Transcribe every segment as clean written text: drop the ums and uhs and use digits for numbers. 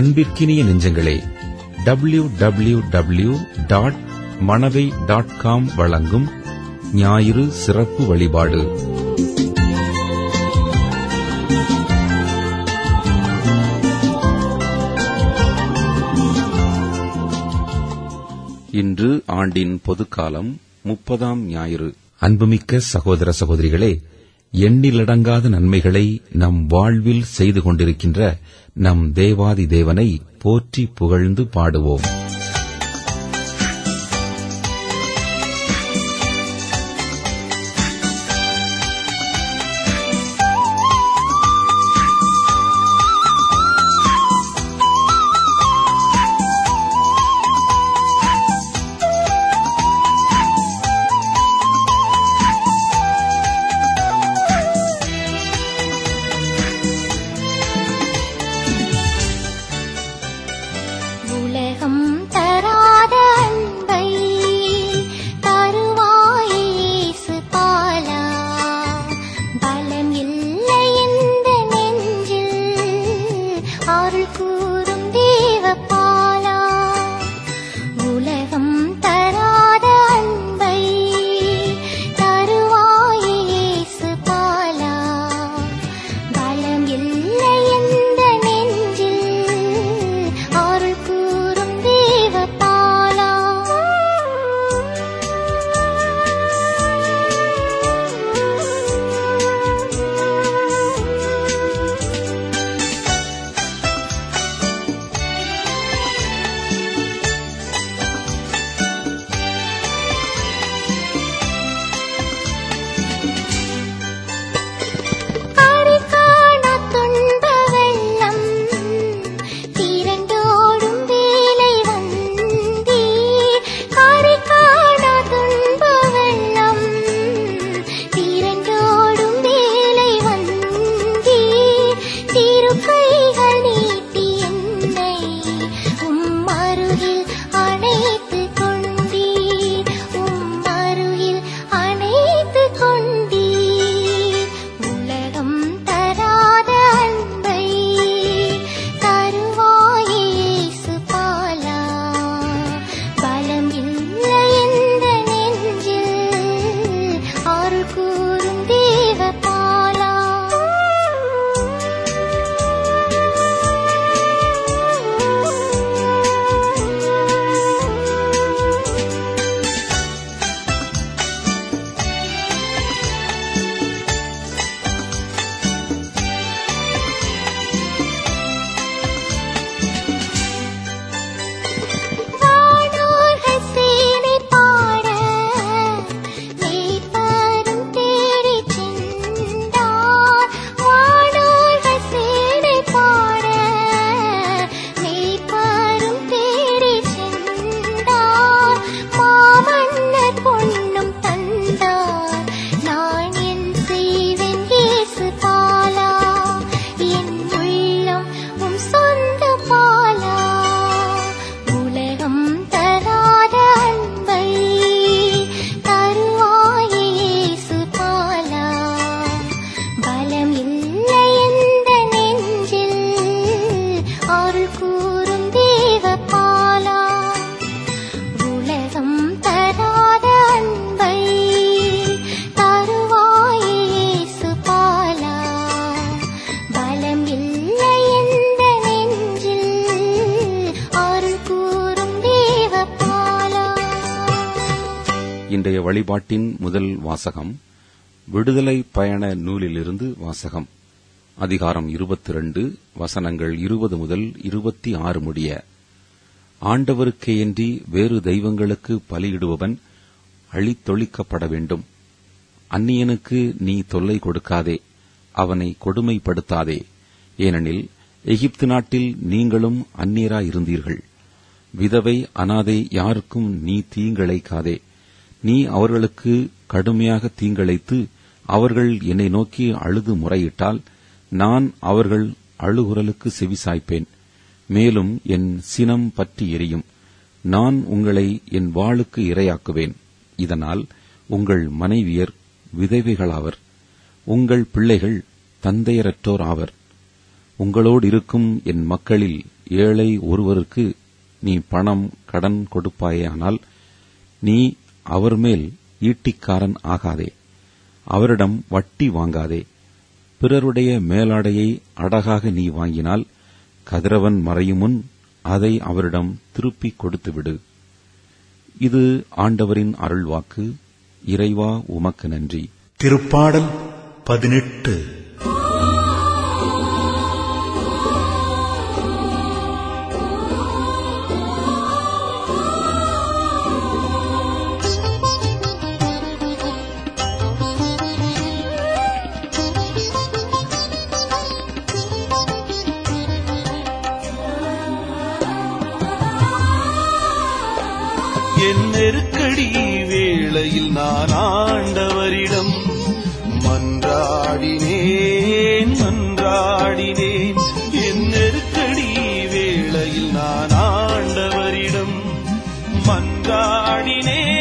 அன்பிற்கினிய நெஞ்சங்களே, www.manavai.com வழங்கும் ஞாயிறு சிறப்பு வழிபாடு. இன்று ஆண்டின் பொதுக்காலம் 30ஆம் ஞாயிறு. அன்புமிக்க சகோதர சகோதரிகளே, எண்ணிலடங்காத நன்மைகளை நம் வாழ்வில் செய்து கொண்டிருக்கின்ற நம் தேவாதி தேவனை போற்றி புகழ்ந்து பாடுவோம். இன்றைய வழிபாட்டின் முதல் வாசகம் விடுதலை பயண நூலிலிருந்து வாசகம். அதிகாரம் 22, வசனங்கள் 20 முதல் 26 முடிய. ஆண்டவருக்கேயன்றி வேறு தெய்வங்களுக்கு பலியிடுபவன் அழித்தொழிக்கப்பட வேண்டும். அந்நியனுக்கு நீ தொல்லை கொடுக்காதே, அவனை கொடுமைப்படுத்தாதே. ஏனெனில் எகிப்து நாட்டில் நீங்களும் அந்நியராயிருந்தீர்கள். விதவை அனாதை யாருக்கும் நீ தீங்கிழைக்காதே. நீ அவர்களுக்கு கடுமையாக தீங்கிழைத்து அவர்கள் என்னை நோக்கி அழுது முறையிட்டால் நான் அவர்கள் அழுகுரலுக்கு செவிசாய்ப்பேன். மேலும் என் சினம் பற்றி எரியும். நான் உங்களை என் வாளுக்கு இரையாக்குவேன். இதனால் உங்கள் மனைவியர் விதவைகளாவர், உங்கள் பிள்ளைகள் தந்தையரற்றோர் ஆவர். உங்களோடு இருக்கும் என் மக்களில் ஏழை ஒருவருக்கு நீ பணம் கடன் கொடுப்பாயானால் நீ அவர் மேல் ஈட்டிக்காரன் ஆகாதே. அவரிடம் வட்டி வாங்காதே. பிறருடைய மேலாடையை அடகாக நீ வாங்கினால் கதிரவன் மறையும் முன் அதை அவரிடம் திருப்பிக் கொடுத்துவிடு. இது ஆண்டவரின் அருள்வாக்கு. இறைவா, உமக்கு நன்றி. திருப்பாடல் 18. என் நெருக்கடி வேளையில் நான் ஆண்டவரிடம் மன்றாடினேன். என் நெருக்கடி வேளையில் நான் ஆண்டவரிடம் மன்றாடினேன்.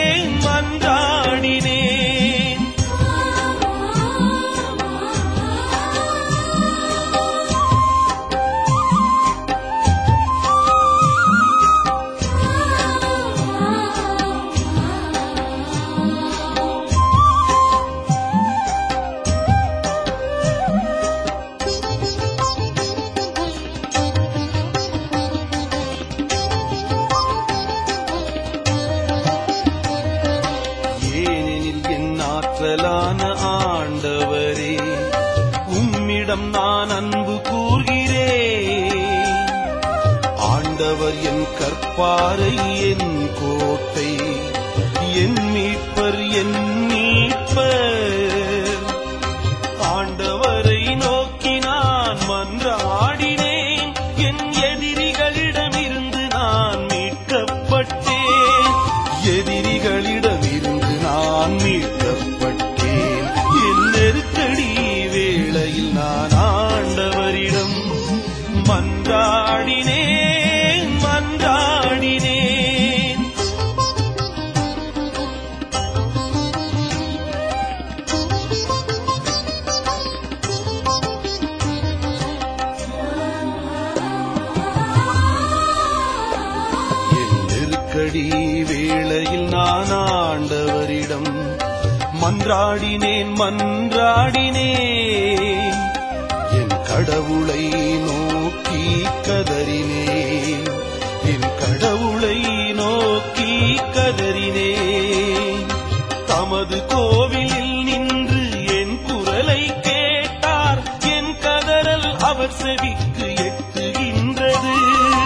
ஆண்டவரே, உம்மிடம் நான் அன்பு கூர்கிறேன். ஆண்டவர் என் கற்பாரை, என் கோட்டை, என் மீட்பர். ஆண்டவரை நோக்கி நான் மன்றாடினேன். என் எதிரிகளிடமிருந்து நான் மீட்கப்பட்டேன். என் நெருக்கடி வேளையில் நான் ஆண்டவரிடம் மன்றாடினேன். என் நெருக்கடி வேளையில் நான் ஆண்டவரிடம் மன்றாடினேன். என் கடவுளை நோக்கி கதறினேன். தமது கோவிலில் நின்று என் குரலை கேட்டார். என் கதறல் அவர் செவிக்கு எட்டுகின்றது.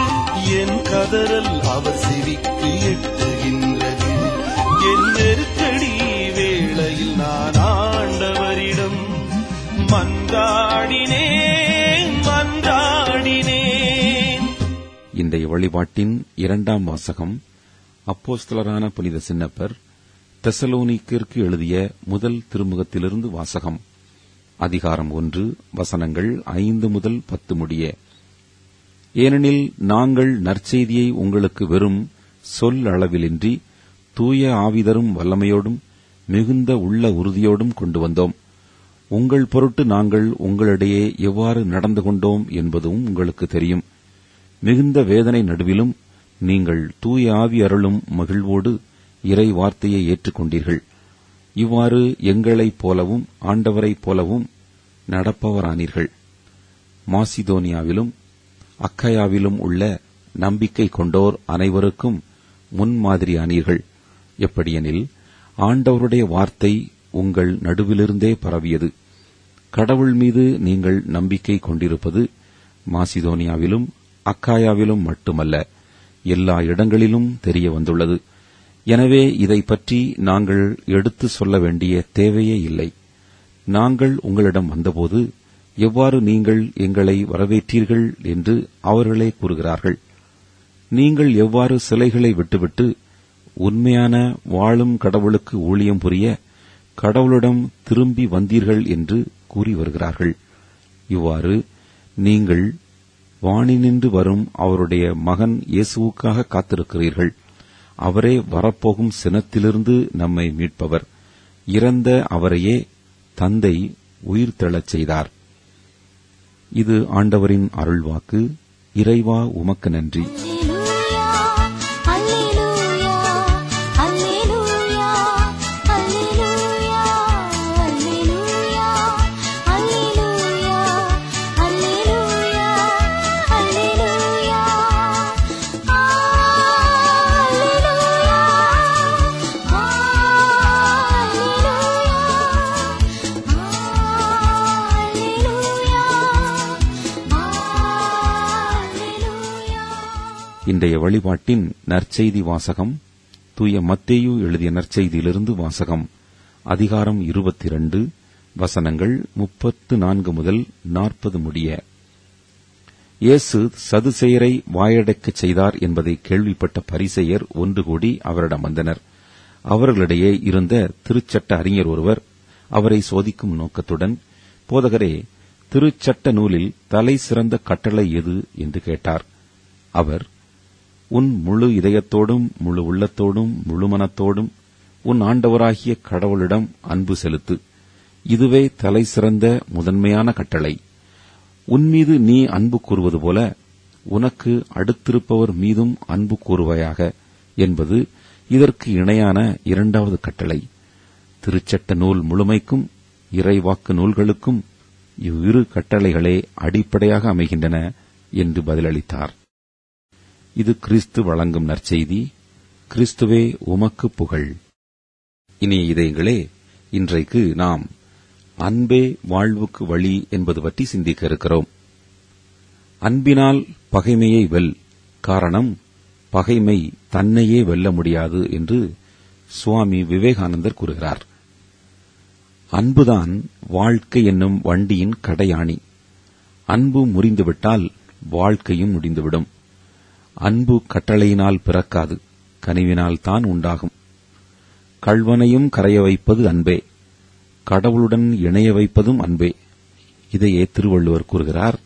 என் நெருக்கடி வேளையில் நான் ஆண்டவரிடம் மன்றாடினேன். இன்றைய வழிபாட்டின் 2ஆம் வாசகம் அப்போஸ்தலரான புனித சின்னப்பர் தெசலோனிக்கேற்கு எழுதிய முதல் திருமுகத்திலிருந்து வாசகம். அதிகாரம் 1, வசனங்கள் 5 முதல் 10 முடிய. ஏனெனில் நாங்கள் நற்செய்தியை உங்களுக்கு வெறும் சொல் அளவிலின்றி தூய ஆவிதரும் வல்லமையோடும் மிகுந்த உள்ள உறுதியோடும் கொண்டு வந்தோம். உங்கள் பொருட்டு நாங்கள் உங்களிடையே எவ்வாறு நடந்து கொண்டோம் என்பதும் உங்களுக்கு தெரியும். மிகுந்த வேதனை நடுவிலும் நீங்கள் தூய ஆவி அருளும் மகிழ்வோடு இறை வார்த்தையை ஏற்றுக்கொண்டீர்கள். இவ்வாறு எங்களைப் போலவும் ஆண்டவரைப் போலவும் நடப்பவரானீர்கள். மாசிதோனியாவிலும் அக்காயாவிலும் உள்ள நம்பிக்கை கொண்டோர் அனைவருக்கும் முன்மாதிரியானீர்கள். எப்படியெனில் ஆண்டவருடைய வார்த்தை உங்கள் நடுவிலிருந்தே பரவியது. கடவுள் மீது நீங்கள் நம்பிக்கை கொண்டிருப்பது மாசிதோனியாவிலும் அக்காயாவிலும் மட்டுமல்ல, எல்லா இடங்களிலும் தெரிய வந்துள்ளது. எனவே இதை பற்றி நாங்கள் எடுத்து சொல்ல வேண்டிய தேவையே இல்லை. நாங்கள் உங்களிடம் வந்தபோது எவ்வாறு நீங்கள் எங்களை வரவேற்றீர்கள் என்று அவர்களே கூறுகிறார்கள். நீங்கள் எவ்வாறு சிலைகளை விட்டுவிட்டு உண்மையான வாழும் கடவுளுக்கு ஊழியம் புரிய கடவுளிடம் திரும்பி வந்தீர்கள் என்று கூறி வருகிறார்கள். இவ்வாறு நீங்கள் வானினின்று வரும் அவருடைய மகன் இயேசுவுக்காக காத்திருக்கிறீர்கள். அவரே வரப்போகும் சினத்திலிருந்து நம்மை மீட்பவர். இறந்த அவரையே தந்தை உயிர்த்தெழச் செய்தார். இது ஆண்டவரின் அருள்வாக்கு. இறைவா உமக்கு நன்றி. இன்றைய வழிபாட்டின் நற்செய்தி வாசகம் தூய மத்தேயு எழுதிய நற்செய்தியிலிருந்து வாசகம். அதிகாரம் 22, வசனங்கள் 34 முதல் 40 முடிய. இயேசு சதுசேயரை வாயடைக்கச் செய்தார் என்பதை கேள்விப்பட்ட பரிசேயர் ஒன்று கூடி அவரிடம் வந்தனர். அவர்களிடையே இருந்த திருச்சட்ட அறிஞர் ஒருவர் அவரை சோதிக்கும் நோக்கத்துடன், போதகரே, திருச்சட்ட நூலில் தலை சிறந்த கட்டளை எது என்று கேட்டார். அவர், உன் முழு இதயத்தோடும் முழு உள்ளத்தோடும் முழு மனத்தோடும் உன் ஆண்டவராகிய கடவுளிடம் அன்பு செலுத்து, இதுவே தலை சிறந்த முதன்மையான கட்டளை. உன்மீது நீ அன்பு கூறுவது போல உனக்கு அடுத்திருப்பவர் மீதும் அன்பு கூறுவாயாக என்பது இதற்கு இணையான இரண்டாவது கட்டளை. திருச்சட்ட நூல் முழுமைக்கும் இறைவாக்கு நூல்களுக்கும் இவ்விரு கட்டளைகளே அடிப்படையாக அமைகின்றன என்று பதிலளித்தார். இது கிறிஸ்து வழங்கும் நற்செய்தி. கிறிஸ்துவே உமக்கு புகழ். இனிய இதயங்களே, இன்றைக்கு நாம் அன்பே வாழ்வுக்கு வழி என்பது பற்றி சிந்திக்க இருக்கிறோம். அன்பினால் பகைமையை வெல், காரணம் பகைமை தன்னையே வெல்ல முடியாது என்று சுவாமி விவேகானந்தர் கூறுகிறார். அன்புதான் வாழ்க்கை என்னும் வண்டியின் கடையாணி. அன்பு முறிந்துவிட்டால் வாழ்க்கையும் முடிந்துவிடும். அன்பு கட்டளையினால் பிறக்காது, கனிவினால் தான் உண்டாகும். கள்வனையும் கரைய வைப்பது அன்பே, கடவுளுடன் இணைய வைப்பதும் அன்பே. இதையே திருவள்ளுவர் கூறுகிறார்.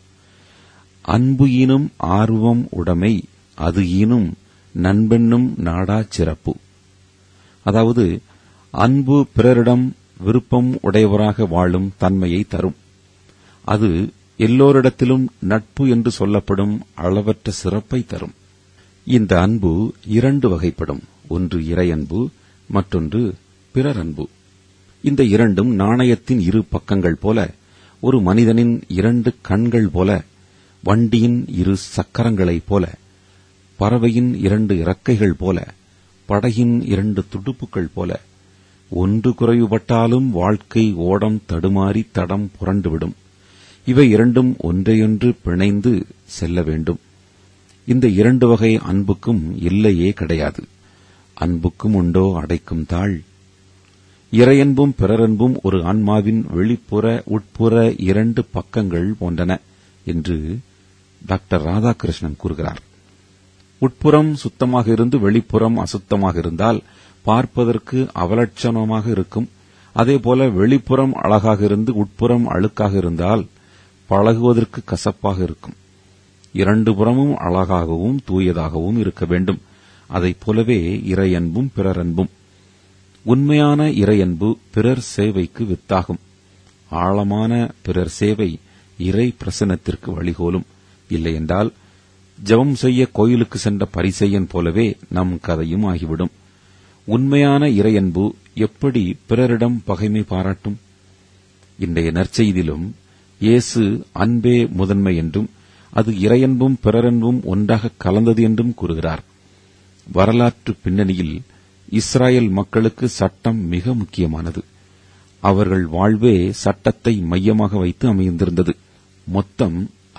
அன்பு ஈனும் ஆர்வம் உடைமை, அது ஈனும் நண்பென்னும் நாடாச் சிறப்பு. அதாவது, அன்பு பிறரிடம் விருப்பம் உடையவராக வாழும் தன்மையை தரும். அது எல்லோரிடத்திலும் நட்பு என்று சொல்லப்படும் அளவற்ற சிறப்பை தரும். இந்த அன்பு இரண்டு வகைப்படும். ஒன்று இறையன்பு, மற்றொன்று பிறரன்பு. இந்த இரண்டும் நாணயத்தின் இரு பக்கங்கள் போல, ஒரு மனிதனின் இரண்டு கண்கள் போல, வண்டியின் இரு சக்கரங்களைப் போல, பறவையின் இரண்டு இறக்கைகள் போல, படகின் இரண்டு துடுப்புகள் போல. ஒன்று குறைவுபட்டாலும் வாழ்க்கை ஓடம் தடுமாறி தடம் புரண்டுவிடும். இவை இரண்டும் ஒன்றையொன்று பிணைந்து செல்ல வேண்டும். இந்த இரண்டு வகை அன்புக்கும் எல்லையே கிடையாது. அன்புக்கும் உண்டோ அடைக்கும் தாழ். இறையன்பும் பிறரன்பும் ஒரு ஆன்மாவின் வெளிப்புற உட்புற இரண்டு பக்கங்கள் போன்றன என்று டாக்டர் ராதாகிருஷ்ணன் கூறுகிறார். உட்புறம் சுத்தமாக இருந்து வெளிப்புறம் அசுத்தமாக இருந்தால் பார்ப்பதற்கு அவலட்சணமாக இருக்கும். அதேபோல வெளிப்புறம் அழகாக இருந்து உட்புறம் அழுக்காக இருந்தால் பழகுவதற்கு கசப்பாக இருக்கும். இரண்டு புறமும் அழகாகவும் தூயதாகவும் இருக்க வேண்டும். அதைப் போலவே இறையன்பும் பிறரன்பும். உண்மையான இறையன்பு பிறர் சேவைக்கு வித்தாகும். ஆழமான பிறர் சேவை இறை பிரசன்னத்திற்கு வழிகோலும். இல்லையென்றால் ஜெபம் செய்ய கோயிலுக்கு சென்ற பரிசேயன் போலவே நம் கதையும் ஆகிவிடும். உண்மையான இறையன்பு எப்படி பிறரிடம் பகைமை பாராட்டும்? இன்றைய நற்செய்தியிலும் இயேசு அன்பே முதன்மை என்றும் அது இறையன்பும் பிறரன்பும் ஒன்றாக கலந்தது என்றும் கூறுகிறார். வரலாற்று பின்னணியில் இஸ்ராயேல் மக்களுக்கு சட்டம் மிக முக்கியமானது. அவர்கள் வாழ்வே சட்டத்தை மையமாக வைத்து அமைந்திருந்தது. மொத்தம்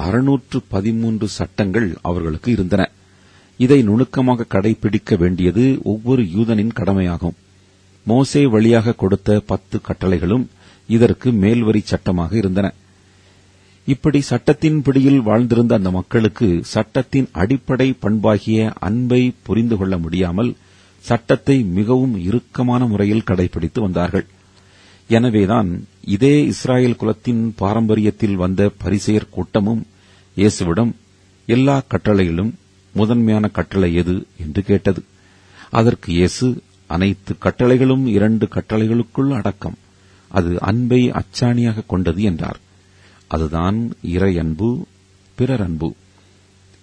613 சட்டங்கள் அவர்களுக்கு இருந்தன. இதை நுணுக்கமாக கடைபிடிக்க வேண்டியது ஒவ்வொரு யூதனின் கடமையாகும். மோசே வழியாக கொடுத்த 10 கட்டளைகளும் இதற்கு மேல்வரி சட்டமாக இருந்தன. இப்படி சட்டத்தின் பிடியில் வாழ்ந்திருந்த அந்த மக்களுக்கு சட்டத்தின் அடிப்படை பண்பாகிய அன்பை புரிந்து கொள்ள முடியாமல் சட்டத்தை மிகவும் இறுக்கமான முறையில் கடைபிடித்து வந்தார்கள். எனவேதான் இதே இஸ்ராயேல் குலத்தின் பாரம்பரியத்தில் வந்த பரிசேயர் கூட்டமும் இயேசுவிடம் எல்லா கட்டளையிலும் முதன்மையான கட்டளை எது என்று கேட்டது. அதற்கு இயேசு, அனைத்து கட்டளைகளும் 2 கட்டளைகளுக்குள் அடக்கம். அது அன்பை அச்சாணியாக கொண்டது என்றார். அதுதான் இறையன்பு, பிறரன்பு.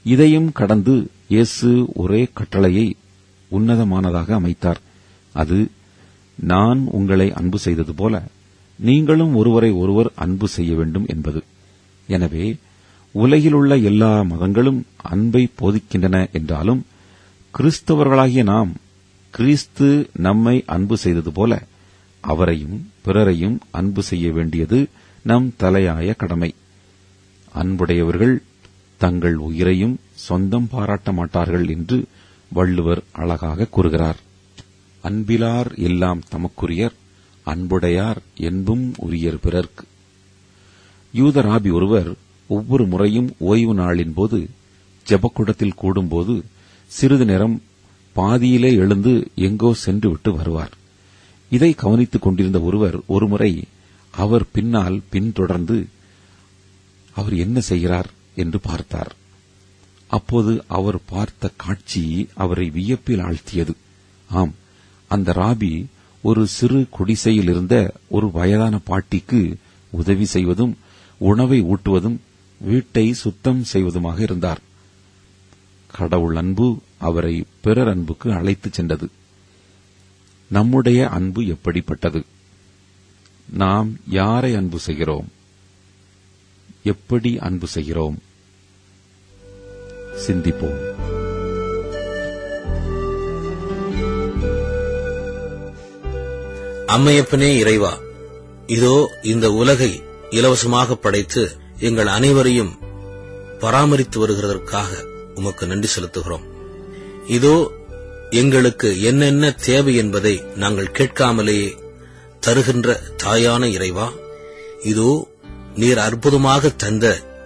இதையும் கடந்து இயேசு ஒரே கட்டளையை உன்னதமானதாக அமைத்தார். அது, நான் உங்களை அன்பு செய்தது போல நீங்களும் ஒருவரை ஒருவர் அன்பு செய்ய வேண்டும் என்பது. எனவே உலகிலுள்ள எல்லா மதங்களும் அன்பை போதிக்கின்றன என்றாலும், கிறிஸ்தவர்களாகிய நாம் கிறிஸ்து நம்மை அன்பு செய்தது போல அவரையும் பிறரையும் அன்பு செய்ய வேண்டியது நம் தலையாய கடமை. அன்புடையவர்கள் தங்கள் உயிரையும் சொந்தம் பாராட்ட மாட்டார்கள் என்று வள்ளுவர் அழகாக கூறுகிறார். அன்பிலார் எல்லாம் தமக்குரியர், அன்புடையார் என்பும் உரியர் பிறர்க்கு. யூத ராபி ஒருவர் ஒவ்வொரு முறையும் ஓய்வு நாளின் போது ஜெபக்கூடத்தில் கூடும்போது சிறிது நேரம் பாதியிலே எழுந்து எங்கோ சென்றுவிட்டு வருவார். இதை கவனித்துக் கொண்டிருந்த ஒருவர் ஒருமுறை அவர் பின்னால் பின்தொடர்ந்து அவர் என்ன செய்கிறார் என்று பார்த்தார். அப்போது அவர் பார்த்த காட்சி அவரை வியப்பில் ஆழ்த்தியது. ஆம், அந்த ராபி ஒரு சிறு குடிசையில் இருந்த ஒரு வயதான பாட்டிக்கு உதவி செய்வதும் உணவை ஊட்டுவதும் வீட்டை சுத்தம் செய்வதுமாக இருந்தார். கடவுள் அன்பு அவரை பிறர் அன்புக்கு அழைத்துச் சென்றது. நம்முடைய அன்பு எப்படிப்பட்டது? நாம் யாரை அன்பு செய்கிறோம்? எப்படி அன்பு செய்கிறோம்? சிந்திப்போம். அம்மையப்பனே இறைவா, இதோ இந்த உலகை இலவசமாக படைத்து எங்கள் அனைவரையும் பராமரித்து வருகிறதற்காக உமக்கு நன்றி செலுத்துகிறோம். இதோ எங்களுக்கு என்னென்ன தேவை என்பதை நாங்கள் கேட்காமலேயே தருகின்ற தாயான இறைவா, இதோ நீர் அற்புதமாக தந்த,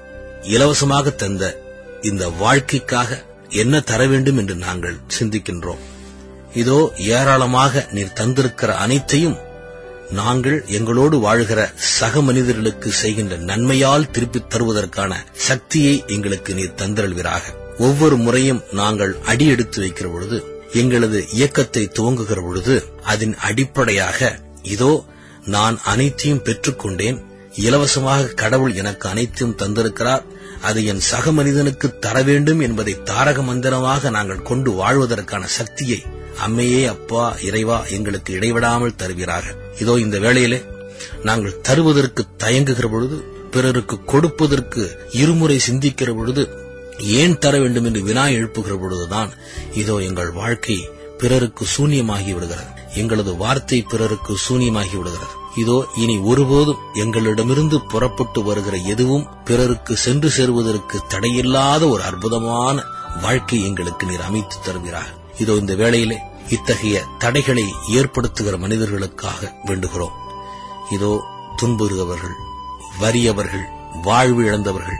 இலவசமாக தந்த இந்த வாழ்க்கைக்காக என்ன தர வேண்டும் என்று நாங்கள் சிந்திக்கின்றோம். இதோ ஏராளமாக நீர் தந்திருக்கிற அனைத்தையும் நாங்கள் எங்களோடு வாழ்கிற சக மனிதர்களுக்கு செய்கின்ற நன்மையால் திருப்பித் தருவதற்கான சக்தியை எங்களுக்கு நீர் தந்தருள்வீராக. ஒவ்வொரு முறையும் நாங்கள் அடி எடுத்து வைக்கிற பொழுது, எங்களது இயக்கத்தை துவங்குகிற பொழுது, அதன் அடிப்படையாக இதோ நான் அனைத்தையும் பெற்றுக்கொண்டேன், இலவசமாக கடவுள் எனக்கு அனைத்தையும் தந்திருக்கிறார், அது என் சக மனிதனுக்கு தர வேண்டும் என்பதை தாரக மந்திரமாக நாங்கள் கொண்டு வாழ்வதற்கான சக்தியை அம்மையே, அப்பா, இறைவா எங்களுக்கு இடைவிடாமல் தருவீராக. இதோ இந்த வேளையிலே நாங்கள் தருவதற்கு தயங்குகிற பொழுது, பிறருக்கு கொடுப்பதற்கு இருமுறை சிந்திக்கிற பொழுது, ஏன் தர வேண்டும் என்று வினா எழுப்புகிற பொழுதுதான் இதோ எங்கள் வாழ்க்கை பிறருக்கு சூன்யமாகி விடுகிறது, எங்களது வார்த்தை பிறருக்கு சூன்யமாகி விடுகிறது. இதோ இனி ஒருபோதும் எங்களிடமிருந்து புறப்பட்டு வருகிற எதுவும் பிறருக்கு சென்று சேருவதற்கு தடையில்லாத ஒரு அற்புதமான வாழ்க்கை எங்களுக்கு நீர் அமைத்து தருவீராக. இதோ இந்த வேளையிலே இத்தகைய தடைகளை ஏற்படுத்துகிற மனிதர்களுக்காக வேண்டுகிறோம். இதோ துன்புறுகிறவர்கள், வறியவர்கள், வாழ்வு இழந்தவர்கள்,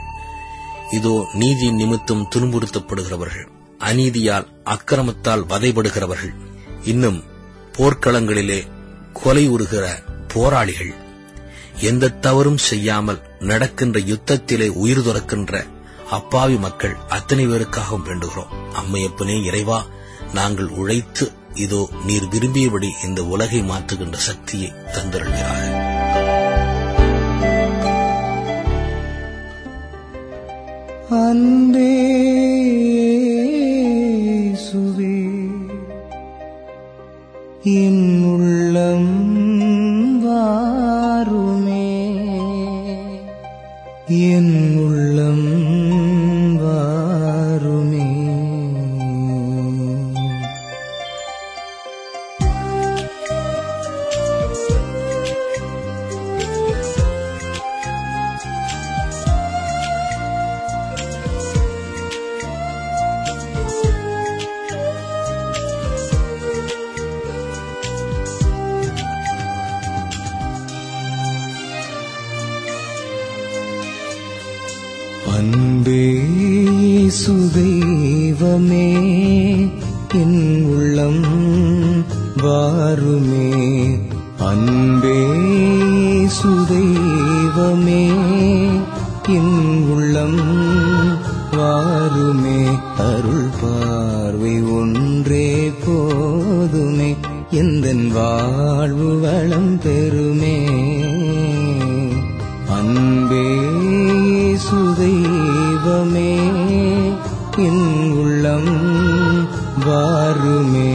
இதோ நீதி நிமித்தம் துன்புறுத்தப்படுகிறவர்கள், அநீதியால் அக்கிரமத்தால் வதைபடுகிறவர்கள், இன்னும் போர்க்களங்களிலே கொலை உறுகிற போராளிகள், எந்த தவறும் செய்யாமல் நடக்கின்ற யுத்தத்திலே உயிர் துறக்கின்ற அப்பாவி மக்கள் அத்தனை பேருக்காகவும் வேண்டுகிறோம். அம்மையப்பனே இறைவா, நாங்கள் உழைத்து இதோ நீர் விரும்பியபடி இந்த உலகை மாற்றுகின்ற சக்தியை தந்தருள்வீராக. அன்பே சுவே என் உள்ளம் வாருமே, என் உள்ளம் வாருமே. அன்பே சுதெய்வமே என் உள்ளம் வாருமே, அன்பே சுதெய்வமே என் உள்ளம் வாருமே. அருள் பார்வை ஒன்றே போதுமே, எந்தன் வாழ்வு வளம் பெறுமே. அன்பே சுதெய்வமே என் உள்ளம் வாருமே.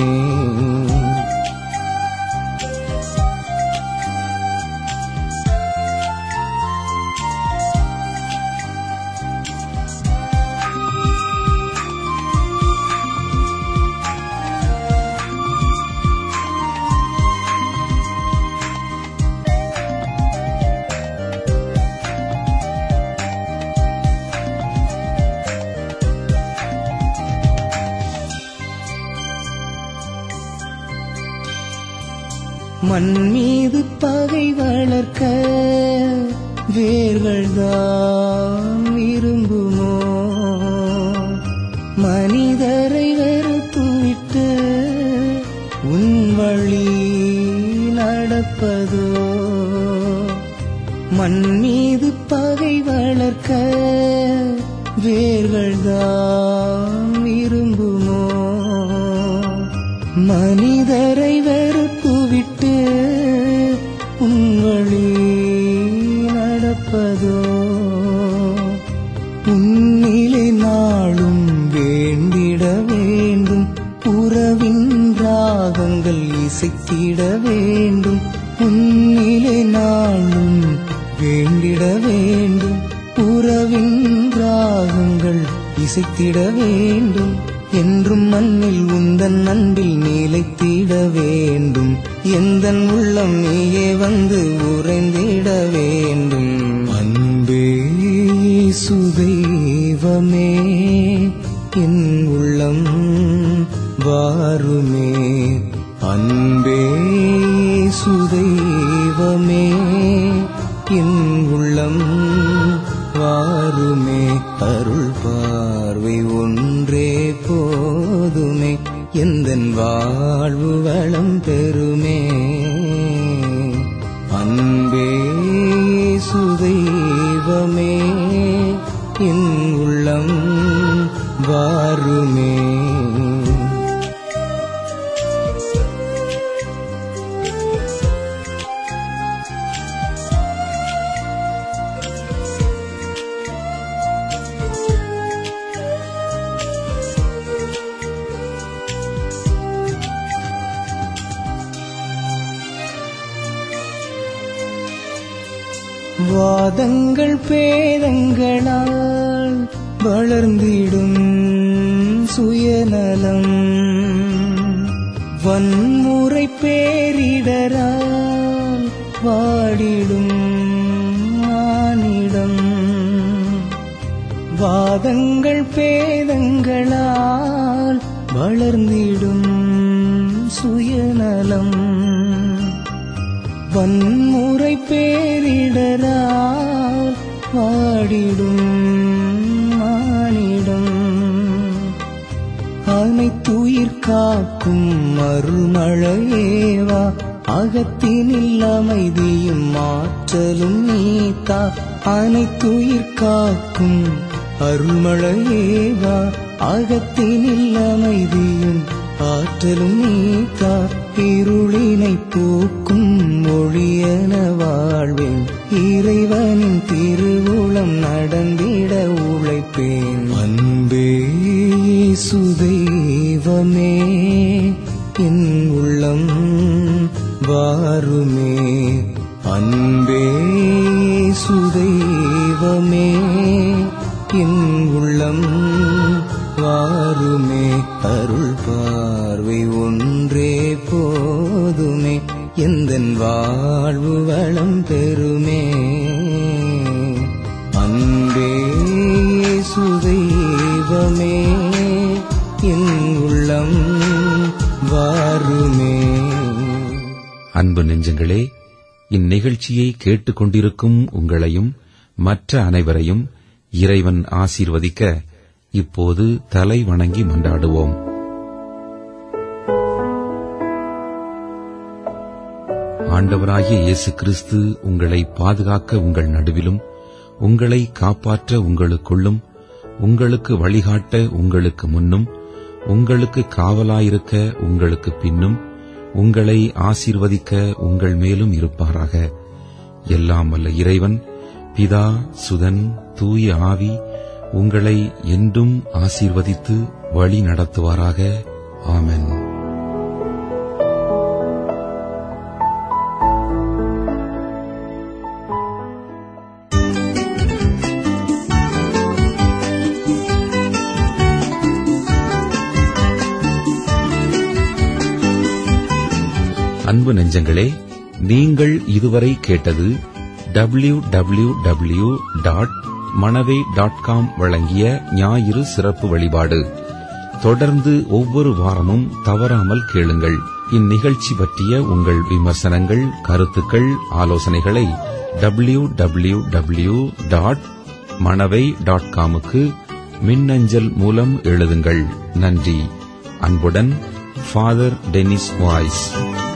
மண் மீது பகை வளர்க்க வேர்கள்தான் விரும்புமோ? மனிதரை வெறுத்துவிட்டு உன் வழி நடப்பதோ? மண் மீது பகை வளர்க்க வேர்கள்தான் விரும்புமோ? மனிதரை வெறுத்துவிட்டு உன் வழி நடப்பதோ? உன்னிலே நாளும் வேண்டிட வேண்டும், உறவின் ராகங்கள் இசைத்திட வேண்டும். உன்னிலே நாளும் வேண்டிட வேண்டும், உறவின் ராகங்கள் இசைத்திட வேண்டும். என்றும் மண்ணில் உந்தன் அன்பில் நிலைத்திட வேண்டும். எந்தன் உள்ளம் நீயே வந்து உறைந்திட வேண்டும். அன்பே சுதெய்வமே என் உள்ளம் வாருமே. அன்பே சுதெய்வமே என் உள்ளம் வாருமே. அருள் பார்வை ஒன்றே போதுமே, எந்தன் வாழ்வு வளம் பெறுமே. அன்பே சுதெய்வமே என் உள்ளம் வாருமே. வாதங்கள் பேதங்களால் வளர்ந்திடும் சுயநலம், வன்முறை பேரிடரால் வாடிடும் மானிடம். வாதங்கள் பேதங்களால் வளர்ந்திடும் சுயநலம், வன்முறை பேரிடரால் வாடிடும் மானிடம். அனைத்துயிர் காக்கும் அருள்மழையேவா, அகத்தினில் அமைதியும் ஆற்றலும் நீத்தா. அனைத்துயிர் காக்கும் அருள்மழையேவா, அகத்தினில் அமைதியும் ஆற்றலும் நீத்தா. இருளினை போக்கும் ஒளியன வாழ்வேன், இறைவனின் திருவுளம் நடந்திட உழைப்பேன். அன்பே சுதெய்வமே என் உள்ளம் வாருமே. அன்பே சுதெய்வமே என் உள்ளம் வாருமே. அருள் பார்வை ஒன்றே போதுமே, எந்தன் வாழ்வு வளம் பெறுமே. அன்பே சுதெய்வமே என் உள்ளம் வாருமே. அன்பு நெஞ்சங்களே, இந்நிகழ்ச்சியை கேட்டுக்கொண்டிருக்கும் உங்களையும் மற்ற அனைவரையும் இறைவன் ஆசீர்வதிக்க இப்போது தலை வணங்கி மன்றாடுவோம். ஆண்டவராகிய இயேசு கிறிஸ்து உங்களை பாதுகாக்க உங்கள் நடுவிலும், உங்களை காப்பாற்ற உங்களுக்குள்ளும், உங்களுக்கு வழிகாட்ட உங்களுக்கு முன்னும், உங்களுக்கு காவலாயிருக்க உங்களுக்கு பின்னும், உங்களை ஆசீர்வதிக்க உங்கள் மேலும் இருப்பாராக. எல்லாம் வல்ல இறைவன் பிதா, சுதன், தூய ஆவி உங்களை என்றும் ஆசீர்வதித்து வழி நடத்துவாராக. ஆமென். அன்பு நெஞ்சங்களே, நீங்கள் இதுவரை கேட்டது www.manavai.com வழங்கிய ஞாயிறு சிறப்பு வழிபாடு. தொடர்ந்து ஒவ்வொரு வாரமும் தவறாமல் கேளுங்கள். இந்நிகழ்ச்சி பற்றிய உங்கள் விமர்சனங்கள், கருத்துக்கள், ஆலோசனைகளை www.manavai.com மின்னஞ்சல் மூலம் எழுதுங்கள். நன்றி. அன்புடன் ஃபாதர் டெனிஸ் வாய்ஸ்.